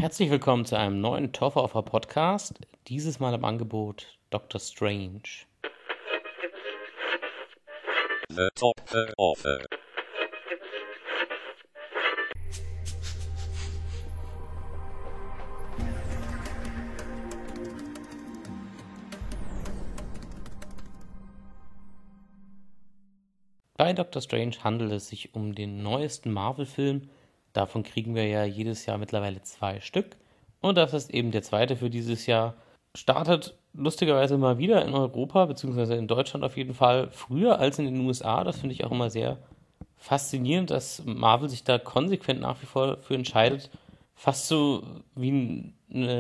Herzlich willkommen zu einem neuen Toffer Podcast. Dieses Mal im Angebot Dr. Strange. The Top Offer. Bei Dr. Strange handelt es sich um den neuesten Marvel-Film. Davon kriegen wir ja jedes Jahr mittlerweile 2 Stück. Und das ist eben der zweite für dieses Jahr. Startet lustigerweise mal wieder in Europa, beziehungsweise in Deutschland auf jeden Fall, früher als in den USA. Das finde ich auch immer sehr faszinierend, dass Marvel sich da konsequent nach wie vor für entscheidet, fast so wie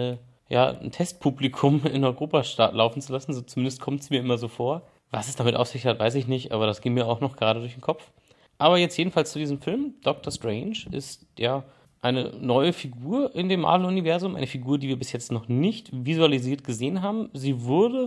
ein Testpublikum in Europa laufen zu lassen. So zumindest kommt es mir immer so vor. Was es damit auf sich hat, weiß ich nicht, aber das ging mir auch noch gerade durch den Kopf. Aber jetzt jedenfalls zu diesem Film. Doctor Strange ist ja eine neue Figur in dem Marvel-Universum, eine Figur, die wir bis jetzt noch nicht visualisiert gesehen haben. Sie wurde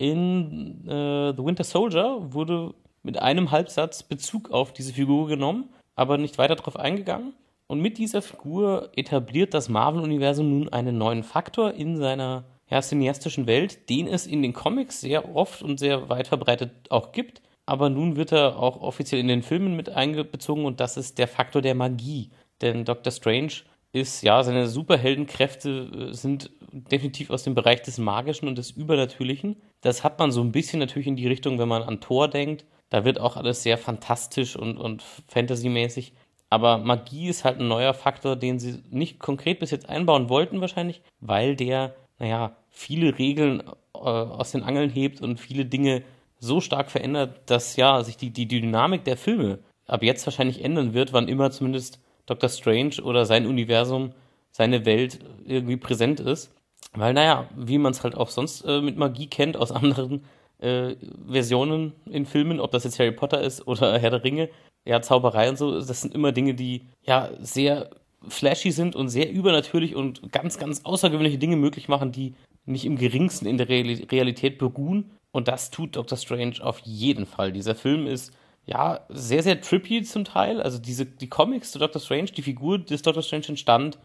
in The Winter Soldier, wurde mit einem Halbsatz Bezug auf diese Figur genommen, aber nicht weiter darauf eingegangen. Und mit dieser Figur etabliert das Marvel-Universum nun einen neuen Faktor in seiner cineastischen Welt, den es in den Comics sehr oft und sehr weit verbreitet auch gibt. Aber nun wird er auch offiziell in den Filmen mit einbezogen und das ist der Faktor der Magie. Denn Doctor Strange ist, seine Superheldenkräfte sind definitiv aus dem Bereich des Magischen und des Übernatürlichen. Das hat man so ein bisschen natürlich in die Richtung, wenn man an Thor denkt. Da wird auch alles sehr fantastisch und fantasymäßig. Aber Magie ist halt ein neuer Faktor, den sie nicht konkret bis jetzt einbauen wollten wahrscheinlich, weil der viele Regeln aus den Angeln hebt und viele Dinge so stark verändert, dass sich die Dynamik der Filme ab jetzt wahrscheinlich ändern wird, wann immer zumindest Doctor Strange oder sein Universum, seine Welt irgendwie präsent ist. Weil, wie man es halt auch sonst mit Magie kennt aus anderen Versionen in Filmen, ob das jetzt Harry Potter ist oder Herr der Ringe, Zauberei und so, das sind immer Dinge, die sehr flashy sind und sehr übernatürlich und ganz, ganz außergewöhnliche Dinge möglich machen, die nicht im geringsten in der Realität beruhen. Und das tut Doctor Strange auf jeden Fall. Dieser Film ist sehr, sehr trippy zum Teil. Also die Comics zu Doctor Strange, die Figur des Doctor Strange entstand,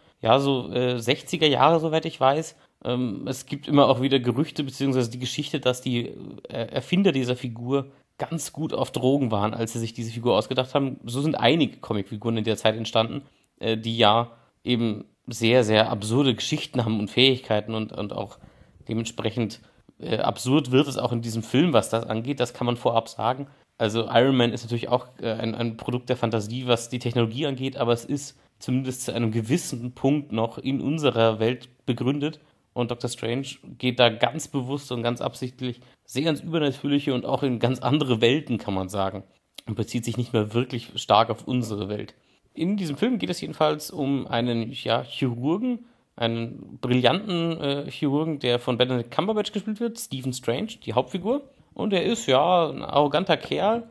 60er Jahre, soweit ich weiß. Es gibt immer auch wieder Gerüchte, beziehungsweise die Geschichte, dass die Erfinder dieser Figur ganz gut auf Drogen waren, als sie sich diese Figur ausgedacht haben. So sind einige Comicfiguren in der Zeit entstanden, die eben sehr, sehr absurde Geschichten haben und Fähigkeiten und auch dementsprechend absurd wird es auch in diesem Film, was das angeht. Das kann man vorab sagen. Also Iron Man ist natürlich auch ein Produkt der Fantasie, was die Technologie angeht, aber es ist zumindest zu einem gewissen Punkt noch in unserer Welt begründet. Und Doctor Strange geht da ganz bewusst und ganz absichtlich sehr ins Übernatürliche und auch in ganz andere Welten, kann man sagen. Und bezieht sich nicht mehr wirklich stark auf unsere Welt. In diesem Film geht es jedenfalls um einen Chirurgen, einen brillanten Chirurgen, der von Benedict Cumberbatch gespielt wird, Stephen Strange, die Hauptfigur. Und er ist ein arroganter Kerl,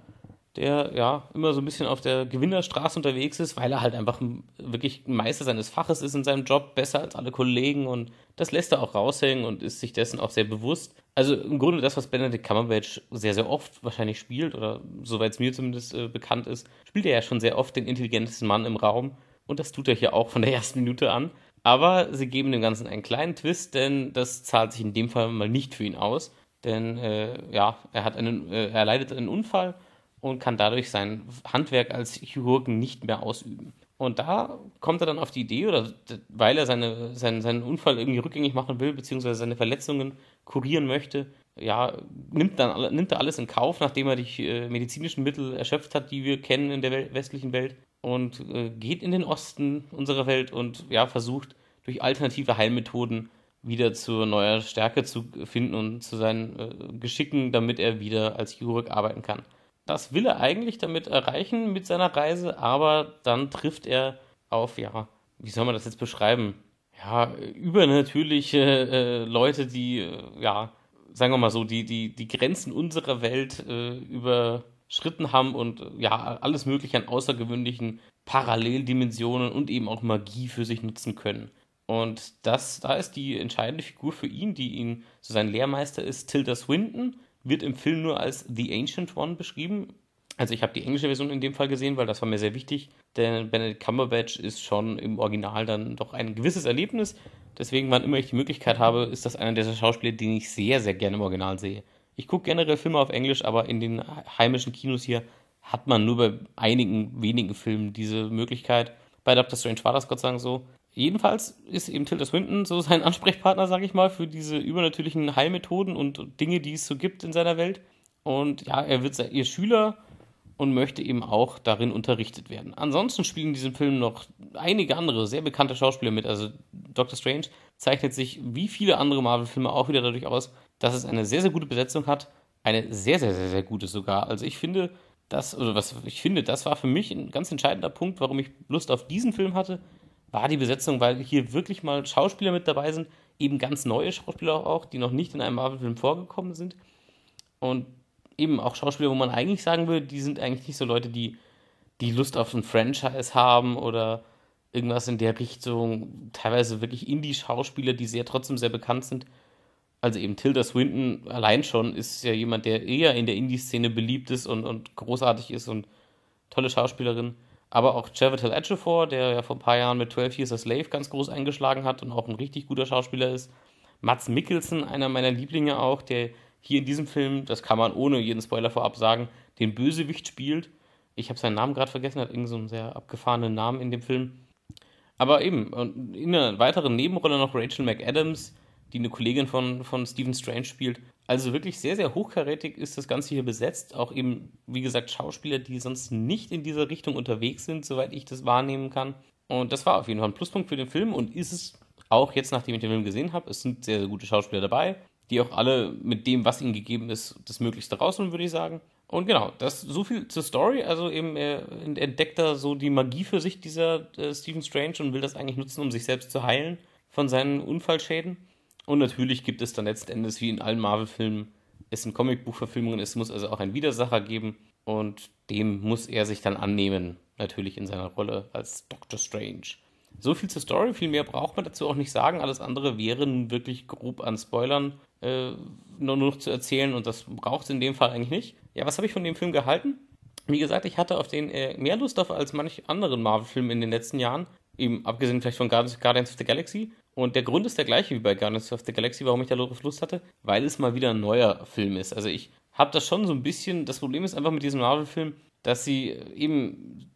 der immer so ein bisschen auf der Gewinnerstraße unterwegs ist, weil er halt einfach wirklich ein Meister seines Faches ist in seinem Job, besser als alle Kollegen und das lässt er auch raushängen und ist sich dessen auch sehr bewusst. Also im Grunde das, was Benedict Cumberbatch sehr, sehr oft wahrscheinlich spielt, oder soweit es mir zumindest bekannt ist, spielt er ja schon sehr oft den intelligentesten Mann im Raum und das tut er hier auch von der ersten Minute an. Aber sie geben dem Ganzen einen kleinen Twist, denn das zahlt sich in dem Fall mal nicht für ihn aus. Denn er leidet einen Unfall und kann dadurch sein Handwerk als Chirurgen nicht mehr ausüben. Und da kommt er dann auf die Idee, oder weil er seinen Unfall irgendwie rückgängig machen will, beziehungsweise seine Verletzungen kurieren möchte, nimmt er alles in Kauf, nachdem er die medizinischen Mittel erschöpft hat, die wir kennen in der westlichen Welt, und geht in den Osten unserer Welt und versucht durch alternative Heilmethoden wieder zu neuer Stärke zu finden und zu seinen Geschicken, damit er wieder als Chirurg arbeiten kann. Das will er eigentlich damit erreichen mit seiner Reise, aber dann trifft er auf, wie soll man das jetzt beschreiben? Übernatürliche Leute, die, sagen wir mal so, die Grenzen unserer Welt überschritten haben und alles Mögliche an außergewöhnlichen Paralleldimensionen und eben auch Magie für sich nutzen können. Und da ist die entscheidende Figur für ihn, die ihn so sein Lehrmeister ist, Tilda Swinton, wird im Film nur als The Ancient One beschrieben. Also ich habe die englische Version in dem Fall gesehen, weil das war mir sehr wichtig, denn Benedict Cumberbatch ist schon im Original dann doch ein gewisses Erlebnis. Deswegen, wann immer ich die Möglichkeit habe, ist das einer dieser Schauspieler, den ich sehr, sehr gerne im Original sehe. Ich gucke generell Filme auf Englisch, aber in den heimischen Kinos hier hat man nur bei einigen wenigen Filmen diese Möglichkeit. Bei Doctor Strange war das Gott sei Dank so. Jedenfalls ist eben Tilda Swinton so sein Ansprechpartner, sage ich mal, für diese übernatürlichen Heilmethoden und Dinge, die es so gibt in seiner Welt. Und ja, er wird ihr Schüler und möchte eben auch darin unterrichtet werden. Ansonsten spielen in diesem Film noch einige andere sehr bekannte Schauspieler mit. Also Doctor Strange zeichnet sich wie viele andere Marvel-Filme auch wieder dadurch aus, dass es eine sehr, sehr gute Besetzung hat. Eine sehr, sehr, sehr, sehr gute sogar. Also ich finde, das war für mich ein ganz entscheidender Punkt, warum ich Lust auf diesen Film hatte, war die Besetzung, weil hier wirklich mal Schauspieler mit dabei sind, eben ganz neue Schauspieler auch, die noch nicht in einem Marvel-Film vorgekommen sind. Und eben auch Schauspieler, wo man eigentlich sagen würde, die sind eigentlich nicht so Leute, die Lust auf ein Franchise haben oder irgendwas in der Richtung. Teilweise wirklich Indie-Schauspieler, die trotzdem sehr bekannt sind. Also eben Tilda Swinton allein schon ist ja jemand, der eher in der Indie-Szene beliebt ist und großartig ist und tolle Schauspielerin. Aber auch Chiwetel Ejiofor, der ja vor ein paar Jahren mit 12 Years a Slave ganz groß eingeschlagen hat und auch ein richtig guter Schauspieler ist. Mads Mikkelsen, einer meiner Lieblinge auch, der hier in diesem Film, das kann man ohne jeden Spoiler vorab sagen, den Bösewicht spielt. Ich habe seinen Namen gerade vergessen, hat irgend so einen sehr abgefahrenen Namen in dem Film. Aber eben, und in einer weiteren Nebenrolle noch Rachel McAdams, die eine Kollegin von Stephen Strange spielt. Also wirklich sehr, sehr hochkarätig ist das Ganze hier besetzt. Auch eben, wie gesagt, Schauspieler, die sonst nicht in dieser Richtung unterwegs sind, soweit ich das wahrnehmen kann. Und das war auf jeden Fall ein Pluspunkt für den Film und ist es auch jetzt, nachdem ich den Film gesehen habe. Es sind sehr, sehr gute Schauspieler dabei, die auch alle mit dem, was ihnen gegeben ist, das Möglichste rausholen, würde ich sagen. Und genau, das so viel zur Story. Also eben, er entdeckt da so die Magie für sich, dieser Stephen Strange, und will das eigentlich nutzen, um sich selbst zu heilen von seinen Unfallschäden. Und natürlich gibt es dann letzten Endes, wie in allen Marvel-Filmen, es sind Comicbuchverfilmungen, es muss also auch einen Widersacher geben und dem muss er sich dann annehmen, natürlich in seiner Rolle als Doctor Strange. So viel zur Story, viel mehr braucht man dazu auch nicht sagen, alles andere wäre nun wirklich grob an Spoilern nur noch zu erzählen und das braucht es in dem Fall eigentlich nicht. Ja, was habe ich von dem Film gehalten? Wie gesagt, ich hatte auf den mehr Lust auf als manch anderen Marvel-Film in den letzten Jahren, eben abgesehen vielleicht von Guardians of the Galaxy. Und der Grund ist der gleiche wie bei Guardians of the Galaxy, warum ich da Lust hatte, weil es mal wieder ein neuer Film ist. Also ich habe das schon so ein bisschen, das Problem ist einfach mit diesem Marvel-Film, dass sie eben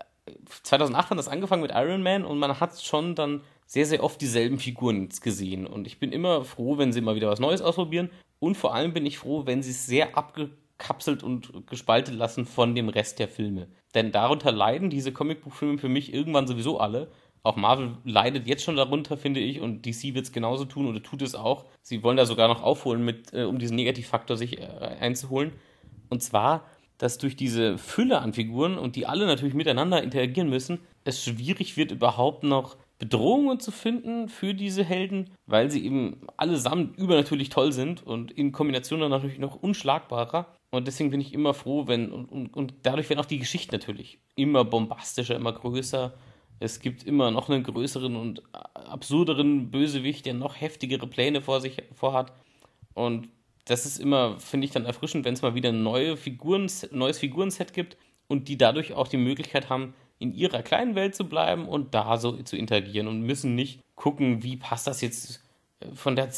2008 hat das angefangen mit Iron Man und man hat schon dann sehr, sehr oft dieselben Figuren jetzt gesehen. Und ich bin immer froh, wenn sie mal wieder was Neues ausprobieren. Und vor allem bin ich froh, wenn sie es sehr abgekapselt und gespalten lassen von dem Rest der Filme. Denn darunter leiden diese Comicbuchfilme für mich irgendwann sowieso alle. Auch Marvel leidet jetzt schon darunter, finde ich, und DC wird es genauso tun oder tut es auch. Sie wollen da sogar noch aufholen, um diesen Negativfaktor sich einzuholen. Und zwar, dass durch diese Fülle an Figuren und die alle natürlich miteinander interagieren müssen, es schwierig wird, überhaupt noch Bedrohungen zu finden für diese Helden, weil sie eben allesamt übernatürlich toll sind und in Kombination dann natürlich noch unschlagbarer. Und deswegen bin ich immer froh, und dadurch werden auch die Geschichten natürlich immer bombastischer, immer größer. Es gibt immer noch einen größeren und absurderen Bösewicht, der noch heftigere Pläne vorhat. Und das ist immer, finde ich, dann erfrischend, wenn es mal wieder neues Figurenset gibt und die dadurch auch die Möglichkeit haben, in ihrer kleinen Welt zu bleiben und da so zu interagieren und müssen nicht gucken, wie passt das jetzt von der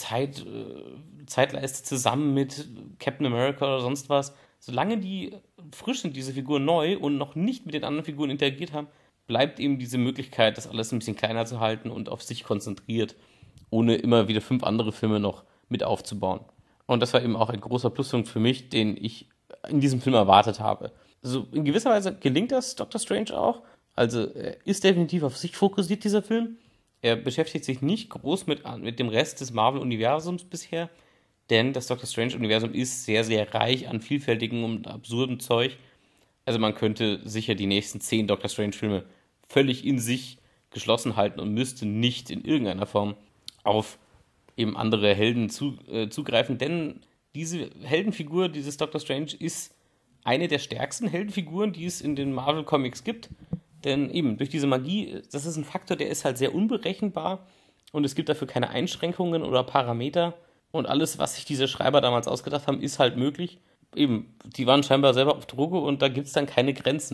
Zeitleiste zusammen mit Captain America oder sonst was. Solange die frisch sind, diese Figuren neu und noch nicht mit den anderen Figuren interagiert haben, bleibt eben diese Möglichkeit, das alles ein bisschen kleiner zu halten und auf sich konzentriert, ohne immer wieder 5 andere Filme noch mit aufzubauen. Und das war eben auch ein großer Pluspunkt für mich, den ich in diesem Film erwartet habe. Also in gewisser Weise gelingt das Doctor Strange auch. Also er ist definitiv auf sich fokussiert, dieser Film. Er beschäftigt sich nicht groß mit dem Rest des Marvel-Universums bisher, denn das Doctor Strange-Universum ist sehr, sehr reich an vielfältigem und absurdem Zeug. Also man könnte sicher die nächsten 10 Doctor Strange-Filme völlig in sich geschlossen halten und müsste nicht in irgendeiner Form auf eben andere Helden zugreifen, denn diese Heldenfigur, dieses Doctor Strange, ist eine der stärksten Heldenfiguren, die es in den Marvel-Comics gibt, denn eben durch diese Magie, das ist ein Faktor, der ist halt sehr unberechenbar und es gibt dafür keine Einschränkungen oder Parameter und alles, was sich diese Schreiber damals ausgedacht haben, ist halt möglich. Eben, die waren scheinbar selber auf Droge und da gibt es dann keine Grenzen.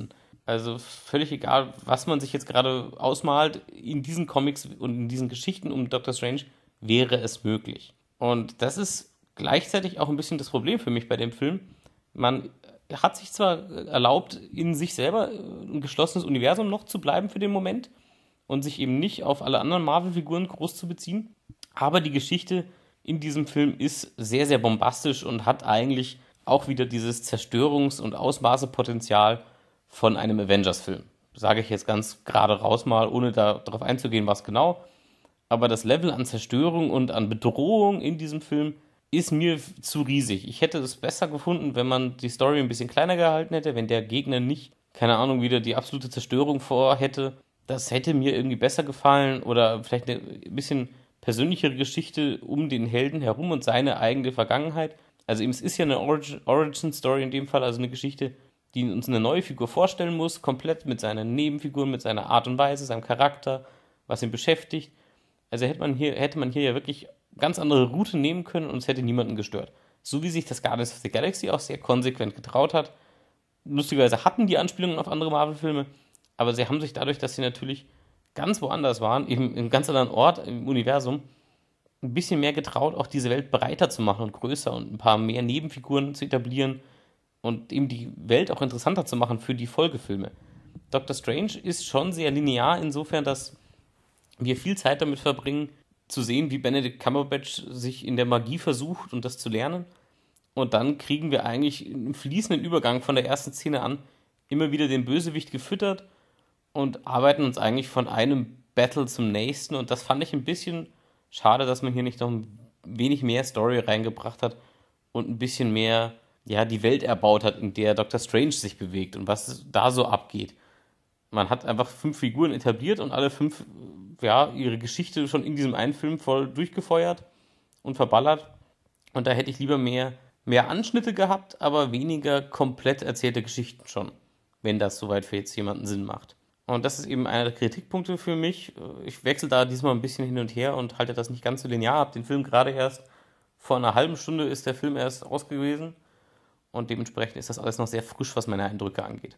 Also völlig egal, was man sich jetzt gerade ausmalt, in diesen Comics und in diesen Geschichten um Doctor Strange wäre es möglich. Und das ist gleichzeitig auch ein bisschen das Problem für mich bei dem Film. Man hat sich zwar erlaubt, in sich selber ein geschlossenes Universum noch zu bleiben für den Moment und sich eben nicht auf alle anderen Marvel-Figuren groß zu beziehen, aber die Geschichte in diesem Film ist sehr, sehr bombastisch und hat eigentlich auch wieder dieses Zerstörungs- und Ausmaßepotenzial von einem Avengers-Film. Sage ich jetzt ganz gerade raus mal, ohne darauf einzugehen, was genau. Aber das Level an Zerstörung und an Bedrohung in diesem Film ist mir zu riesig. Ich hätte es besser gefunden, wenn man die Story ein bisschen kleiner gehalten hätte, wenn der Gegner nicht, keine Ahnung, wieder die absolute Zerstörung vor hätte. Das hätte mir irgendwie besser gefallen oder vielleicht eine bisschen persönlichere Geschichte um den Helden herum und seine eigene Vergangenheit. Also eben, es ist ja eine Origin-Story in dem Fall, also eine Geschichte, die uns eine neue Figur vorstellen muss, komplett mit seinen Nebenfiguren, mit seiner Art und Weise, seinem Charakter, was ihn beschäftigt. Also hätte man hier ja wirklich ganz andere Route nehmen können und es hätte niemanden gestört. So wie sich das Guardians of the Galaxy auch sehr konsequent getraut hat. Lustigerweise hatten die Anspielungen auf andere Marvel-Filme, aber sie haben sich dadurch, dass sie natürlich ganz woanders waren, eben in einem ganz anderen Ort im Universum, ein bisschen mehr getraut, auch diese Welt breiter zu machen und größer und ein paar mehr Nebenfiguren zu etablieren und eben die Welt auch interessanter zu machen für die Folgefilme. Doctor Strange ist schon sehr linear insofern, dass wir viel Zeit damit verbringen, zu sehen, wie Benedict Cumberbatch sich in der Magie versucht und das zu lernen. Und dann kriegen wir eigentlich einen fließenden Übergang von der ersten Szene an immer wieder den Bösewicht gefüttert und arbeiten uns eigentlich von einem Battle zum nächsten. Und das fand ich ein bisschen schade, dass man hier nicht noch ein wenig mehr Story reingebracht hat und ein bisschen mehr, ja, die Welt erbaut hat, in der Doctor Strange sich bewegt und was da so abgeht. Man hat einfach 5 Figuren etabliert und alle 5, ja, ihre Geschichte schon in diesem einen Film voll durchgefeuert und verballert. Und da hätte ich lieber mehr Anschnitte gehabt, aber weniger komplett erzählte Geschichten schon, wenn das soweit für jetzt jemanden Sinn macht. Und das ist eben einer der Kritikpunkte für mich. Ich wechsle da diesmal ein bisschen hin und her und halte das nicht ganz so linear. Hab den Film gerade erst vor einer halben Stunde ist der Film erst raus gewesen und dementsprechend ist das alles noch sehr frisch, was meine Eindrücke angeht.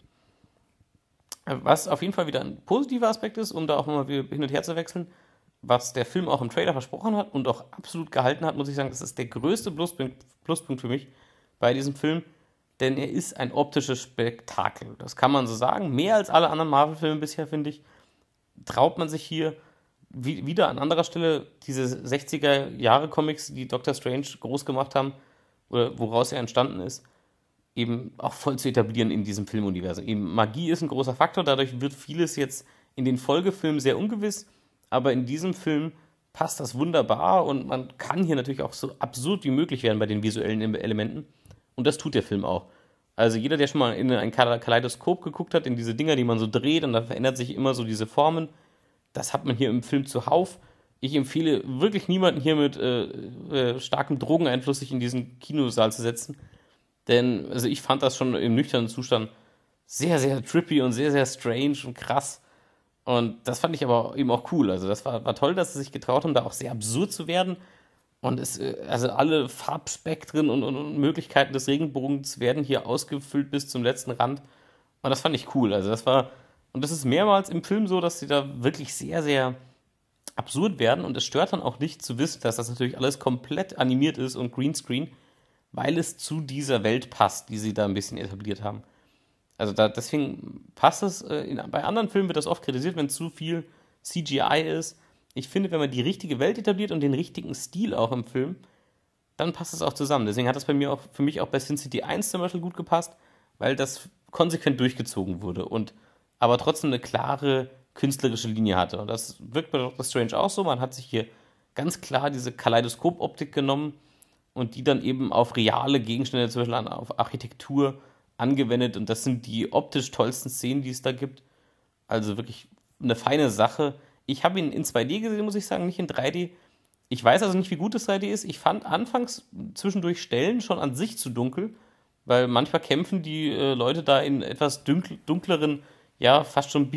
Was auf jeden Fall wieder ein positiver Aspekt ist, um da auch mal wieder hin und her zu wechseln, was der Film auch im Trailer versprochen hat und auch absolut gehalten hat, muss ich sagen, das ist der größte Pluspunkt für mich bei diesem Film, denn er ist ein optisches Spektakel. Das kann man so sagen. Mehr als alle anderen Marvel-Filme bisher, finde ich, traut man sich hier wieder an anderer Stelle diese 60er-Jahre-Comics, die Doctor Strange groß gemacht haben, oder woraus er entstanden ist, eben auch voll zu etablieren in diesem Filmuniversum. Eben Magie ist ein großer Faktor, dadurch wird vieles jetzt in den Folgefilmen sehr ungewiss, aber in diesem Film passt das wunderbar und man kann hier natürlich auch so absurd wie möglich werden bei den visuellen Elementen und das tut der Film auch. Also jeder, der schon mal in ein Kaleidoskop geguckt hat, in diese Dinger, die man so dreht und dann verändert sich immer so diese Formen, das hat man hier im Film zuhauf. Ich empfehle wirklich niemanden hier mit starkem Drogeneinfluss sich in diesen Kinosaal zu setzen. Denn also ich fand das schon im nüchternen Zustand sehr, sehr trippy und sehr, sehr strange und krass. Und das fand ich aber eben auch cool. Also das war toll, dass sie sich getraut haben, da auch sehr absurd zu werden. Und also alle Farbspektren und Möglichkeiten des Regenbogens werden hier ausgefüllt bis zum letzten Rand. Und das fand ich cool. Also und das ist mehrmals im Film so, dass sie da wirklich sehr, sehr absurd werden. Und es stört dann auch nicht zu wissen, dass das natürlich alles komplett animiert ist und Greenscreen, weil es zu dieser Welt passt, die sie da ein bisschen etabliert haben. Also deswegen passt es, bei anderen Filmen wird das oft kritisiert, wenn zu viel CGI ist. Ich finde, wenn man die richtige Welt etabliert und den richtigen Stil auch im Film, dann passt es auch zusammen. Deswegen hat das für mich auch bei Sin City 1 zum Beispiel gut gepasst, weil das konsequent durchgezogen wurde und aber trotzdem eine klare künstlerische Linie hatte. Und das wirkt bei Doctor Strange auch so. Man hat sich hier ganz klar diese Kaleidoskop-Optik genommen und die dann eben auf reale Gegenstände, zum Beispiel auf Architektur angewendet. Und das sind die optisch tollsten Szenen, die es da gibt. Also wirklich eine feine Sache. Ich habe ihn in 2D gesehen, muss ich sagen, nicht in 3D. Ich weiß also nicht, wie gut das 3D ist. Ich fand anfangs zwischendurch Stellen schon an sich zu dunkel, weil manchmal kämpfen die Leute da in etwas dunkleren, ja, fast schon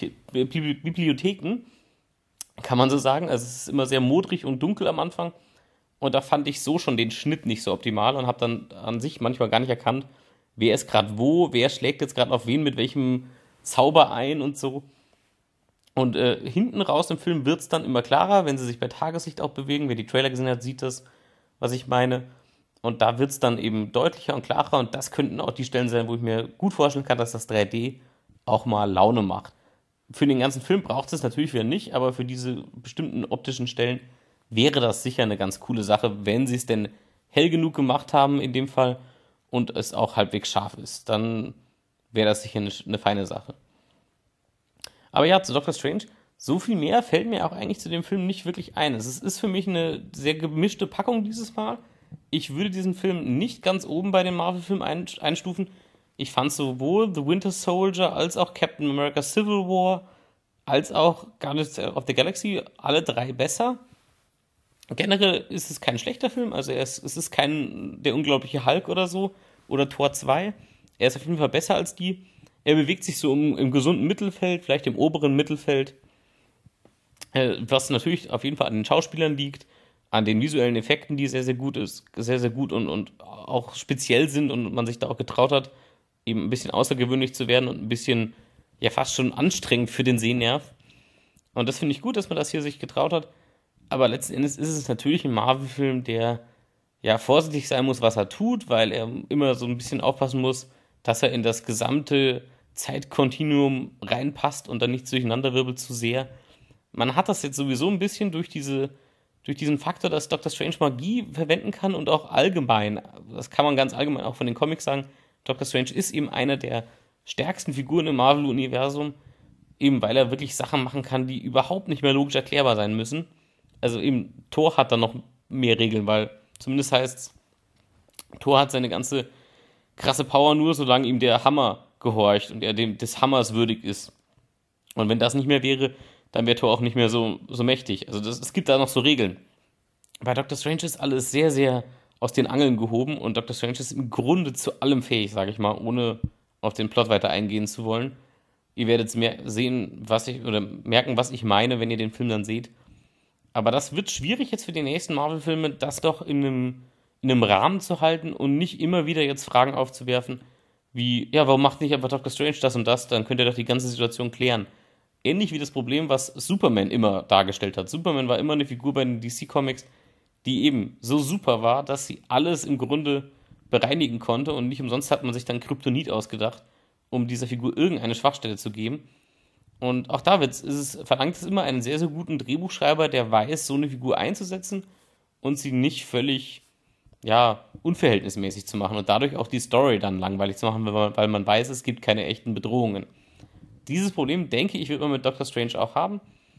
Bibliotheken, kann man so sagen. Also es ist immer sehr modrig und dunkel am Anfang. Und da fand ich so schon den Schnitt nicht so optimal und habe dann an sich manchmal gar nicht erkannt, wer ist gerade wo, wer schlägt jetzt gerade auf wen, mit welchem Zauber ein und so. Und hinten raus im Film wird es dann immer klarer, wenn sie sich bei Tageslicht auch bewegen. Wer die Trailer gesehen hat, sieht das, was ich meine. Und da wird es dann eben deutlicher und klarer. Und das könnten auch die Stellen sein, wo ich mir gut vorstellen kann, dass das 3D auch mal Laune macht. Für den ganzen Film braucht es natürlich wieder nicht, aber für diese bestimmten optischen Stellen wäre das sicher eine ganz coole Sache, wenn sie es denn hell genug gemacht haben in dem Fall und es auch halbwegs scharf ist. Dann wäre das sicher eine feine Sache. Aber ja, zu Doctor Strange, so viel mehr fällt mir auch eigentlich zu dem Film nicht wirklich ein. Es ist für mich eine sehr gemischte Packung dieses Mal. Ich würde diesen Film nicht ganz oben bei den Marvel-Filmen einstufen. Ich fand sowohl The Winter Soldier als auch Captain America Civil War als auch Guardians of the Galaxy alle drei besser. Generell ist es kein schlechter Film, also es ist kein der unglaubliche Hulk oder so oder Tor 2. Er ist auf jeden Fall besser als die. Er bewegt sich so im gesunden Mittelfeld, vielleicht im oberen Mittelfeld, was natürlich auf jeden Fall an den Schauspielern liegt, an den visuellen Effekten, die sehr, sehr gut ist, sehr, sehr gut und auch speziell sind und man sich da auch getraut hat, eben ein bisschen außergewöhnlich zu werden und ein bisschen, ja, fast schon anstrengend für den Sehnerv. Und das finde ich gut, dass man das hier sich getraut hat. Aber letzten Endes ist es natürlich ein Marvel-Film, der ja vorsichtig sein muss, was er tut, weil er immer so ein bisschen aufpassen muss, dass er in das gesamte Zeitkontinuum reinpasst und dann nicht durcheinanderwirbelt zu sehr. Man hat das jetzt sowieso ein bisschen durch diesen Faktor, dass Doctor Strange Magie verwenden kann und auch allgemein, das kann man ganz allgemein auch von den Comics sagen, Doctor Strange ist eben einer der stärksten Figuren im Marvel-Universum, eben weil er wirklich Sachen machen kann, die überhaupt nicht mehr logisch erklärbar sein müssen. Also eben Thor hat da noch mehr Regeln, weil zumindest heißt Thor hat seine ganze krasse Power nur, solange ihm der Hammer gehorcht und er dem des Hammers würdig ist. Und wenn das nicht mehr wäre, dann wäre Thor auch nicht mehr so mächtig. Also es gibt da noch so Regeln. Bei Doctor Strange ist alles sehr, sehr aus den Angeln gehoben und Doctor Strange ist im Grunde zu allem fähig, sage ich mal, ohne auf den Plot weiter eingehen zu wollen. Ihr werdet sehen, merken, was ich meine, wenn ihr den Film dann seht. Aber das wird schwierig jetzt für die nächsten Marvel-Filme, das doch in einem Rahmen zu halten und nicht immer wieder jetzt Fragen aufzuwerfen, wie, ja, warum macht nicht einfach Doctor Strange das und das, dann könnt ihr doch die ganze Situation klären. Ähnlich wie das Problem, was Superman immer dargestellt hat. Superman war immer eine Figur bei den DC-Comics, die eben so super war, dass sie alles im Grunde bereinigen konnte und nicht umsonst hat man sich dann Kryptonit ausgedacht, um dieser Figur irgendeine Schwachstelle zu geben. Und auch da verlangt es immer einen sehr, sehr guten Drehbuchschreiber, der weiß, so eine Figur einzusetzen und sie nicht völlig, ja, unverhältnismäßig zu machen und dadurch auch die Story dann langweilig zu machen, weil man weiß, es gibt keine echten Bedrohungen. Dieses Problem, denke ich, wird man mit Doctor Strange auch haben.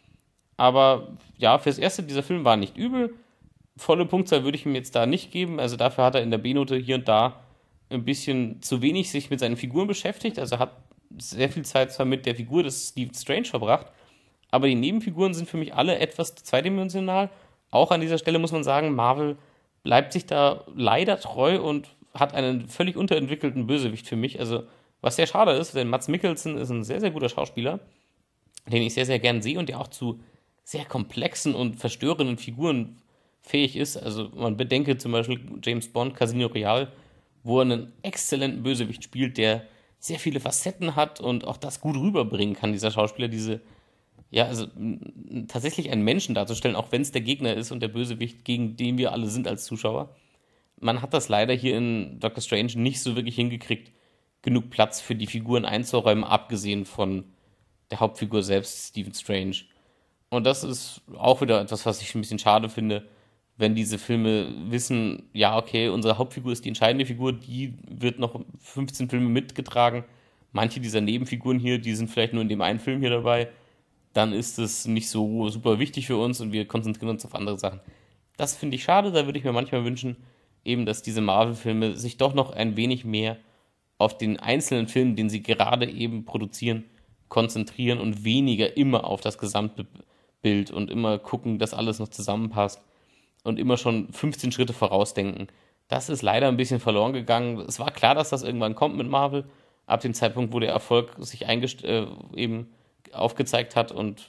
Aber ja, fürs Erste, dieser Film war nicht übel. Volle Punktzahl würde ich ihm jetzt da nicht geben. Also dafür hat er in der B-Note hier und da ein bisschen zu wenig sich mit seinen Figuren beschäftigt. Also er hat sehr viel Zeit zwar mit der Figur des Stephen Strange verbracht, aber die Nebenfiguren sind für mich alle etwas zweidimensional. Auch an dieser Stelle muss man sagen, Marvel bleibt sich da leider treu und hat einen völlig unterentwickelten Bösewicht für mich. Also was sehr schade ist, denn Mads Mikkelsen ist ein sehr, sehr guter Schauspieler, den ich sehr, sehr gern sehe und der auch zu sehr komplexen und verstörenden Figuren fähig ist. Also man bedenke zum Beispiel James Bond, Casino Royale, wo er einen exzellenten Bösewicht spielt, der sehr viele Facetten hat und auch das gut rüberbringen kann, dieser Schauspieler, tatsächlich einen Menschen darzustellen, auch wenn es der Gegner ist und der Bösewicht, gegen den wir alle sind als Zuschauer. Man hat das leider hier in Doctor Strange nicht so wirklich hingekriegt, genug Platz für die Figuren einzuräumen, abgesehen von der Hauptfigur selbst, Stephen Strange. Und das ist auch wieder etwas, was ich ein bisschen schade finde, wenn diese Filme wissen, ja, okay, unsere Hauptfigur ist die entscheidende Figur, die wird noch 15 Filme mitgetragen. Manche dieser Nebenfiguren hier, die sind vielleicht nur in dem einen Film hier dabei. Dann ist es nicht so super wichtig für uns und wir konzentrieren uns auf andere Sachen. Das finde ich schade, da würde ich mir manchmal wünschen, eben, dass diese Marvel-Filme sich doch noch ein wenig mehr auf den einzelnen Film, den sie gerade eben produzieren, konzentrieren und weniger immer auf das gesamte Bild und immer gucken, dass alles noch zusammenpasst und immer schon 15 Schritte vorausdenken. Das ist leider ein bisschen verloren gegangen. Es war klar, dass das irgendwann kommt mit Marvel, ab dem Zeitpunkt, wo der Erfolg sich eben aufgezeigt hat und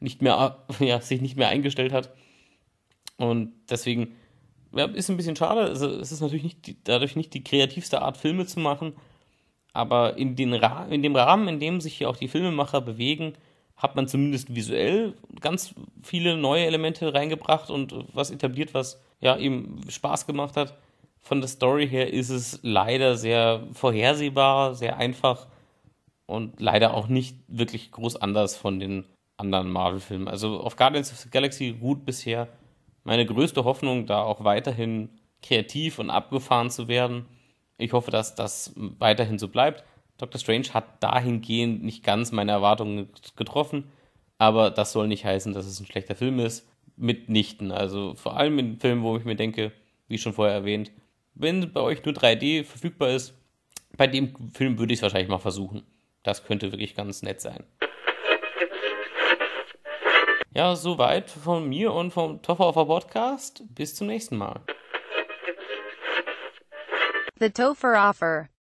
sich nicht mehr eingestellt hat. Und deswegen ist ein bisschen schade. Also es ist natürlich dadurch nicht die kreativste Art, Filme zu machen, Aber in dem Rahmen, in dem sich hier auch die Filmemacher bewegen, hat man zumindest visuell ganz viele neue Elemente reingebracht und was etabliert, was ja ihm Spaß gemacht hat. Von der Story her ist es leider sehr vorhersehbar, sehr einfach und leider auch nicht wirklich groß anders von den anderen Marvel-Filmen. Also auf Guardians of the Galaxy gut bisher. Meine größte Hoffnung, da auch weiterhin kreativ und abgefahren zu werden. Ich hoffe, dass das weiterhin so bleibt. Doctor Strange hat dahingehend nicht ganz meine Erwartungen getroffen, aber das soll nicht heißen, dass es ein schlechter Film ist. Mitnichten. Also vor allem in Filmen, wo ich mir denke, wie schon vorher erwähnt, wenn bei euch nur 3D verfügbar ist, bei dem Film würde ich es wahrscheinlich mal versuchen. Das könnte wirklich ganz nett sein. Ja, soweit von mir und vom Toffer Podcast. Bis zum nächsten Mal. The Topher Offer.